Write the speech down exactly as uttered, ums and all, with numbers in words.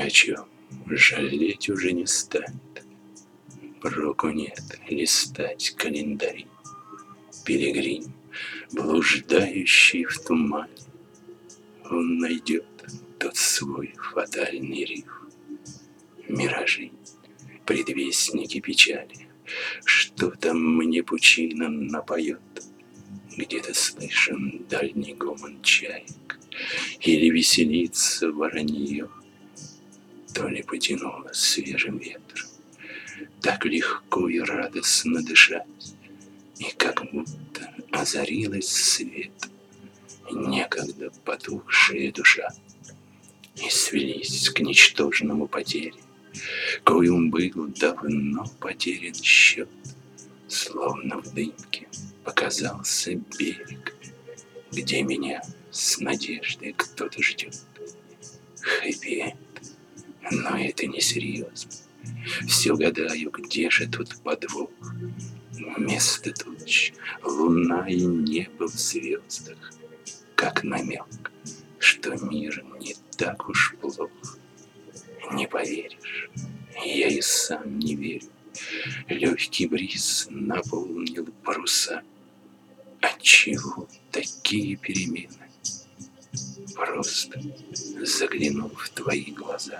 о чем жалеть уже не станет. Проку нет листать календари. Пилигрим, блуждающий в тумане, он найдет тот свой фатальный риф. Миражи, предвестники печали, что там мне пучина напоет. Где-то слышен дальний гомон чаек, или веселится воронье. То ли потянуло свежим ветром, так легко и радостно дышать, и как будто озарилась свет некогда потухшая душа, и свелись к ничтожному потере, коим был давно потерян счет. Словно в дымке показался берег, где меня с надеждой кто-то ждет. Хэппи-энд, но это не серьезно. Все гадаю, где же тут подвох. Вместо туч луна и небо в звездах, как намек, что мир не так уж плох. Не поверишь, я и сам не верю. Легкий бриз наполнил паруса. Отчего такие перемены? Просто заглянул в твои глаза.